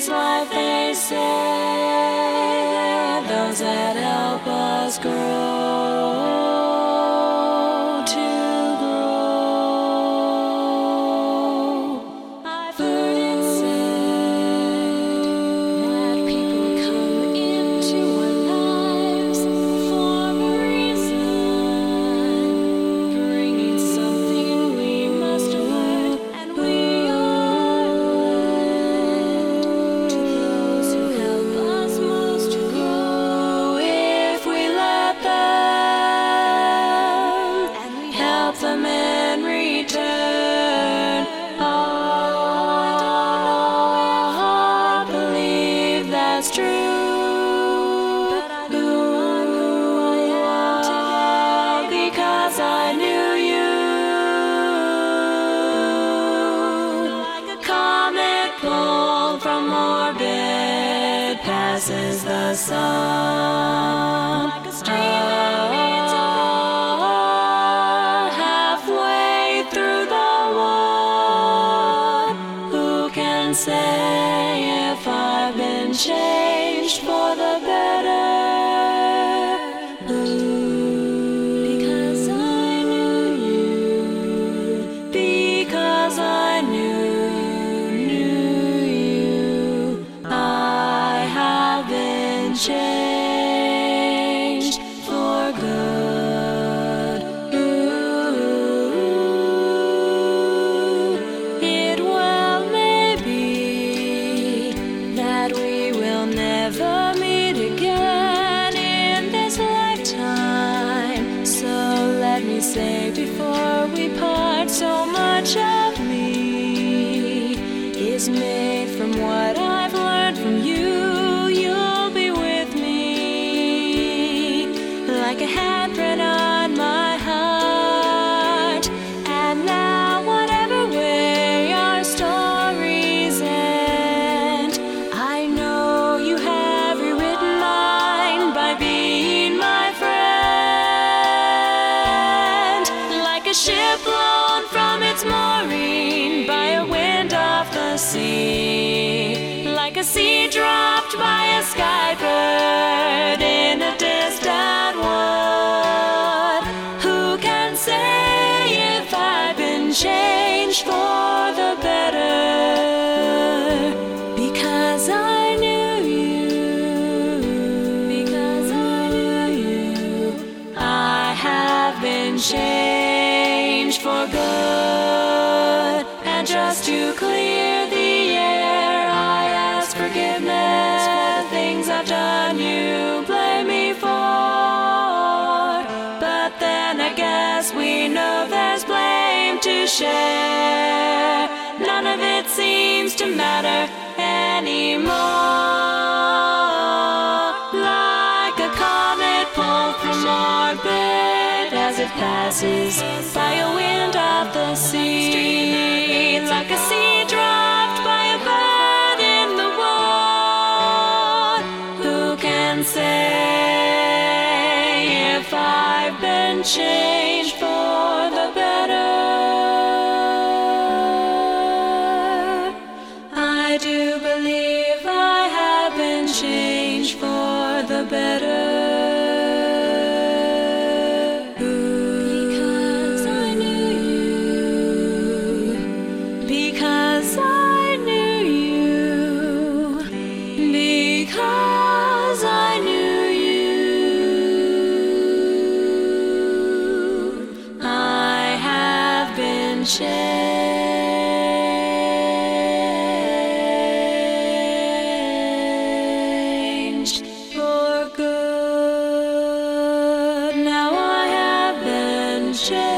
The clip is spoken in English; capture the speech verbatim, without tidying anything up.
this life, they say, those that help us grow to grow. I've heard it said that people come into our lives for a reason, bringing something we must learn, and we are led to those who help us most to grow if we let them, and we help them in return. Oh, I believe that's true. But I know I'm who I am today because I knew you. Like a comet pulled from orbit passes the sun. Like a stream that meets a brook halfway through the wood. Who can say if I've been changed for the better? Ooh, because I knew you, because I knew you, knew you, I have been changed for good. Ooh, it well may be that we will never meet again in this lifetime. So let me say before we part, so much of me is made from what I've learned from you. You'll be with me like a handprint on my heart. And now whatever way our stories end, I know you have rewritten mine by being my friend. Like a ship blown from its mooring by a wind off the sea, like a seed dropped by a sky bird in a distant wood. Who can say if I've been changed for the better? Because I knew you, because I knew you, I have been changed for good. And just to clear the air, I ask forgiveness for the things I've done you blame me for. But then I guess we know there's blame to share. None of it seems to matter anymore. Like a comet pulled from orbit as it passes by a wind of the sea, like a seed dropped by a bird in the wood. Who can say if I've been changed for the better? I do believe I have been changed for the better. Because I knew you, because I knew you, because I knew you, I have been changed for good. Now I have been changed.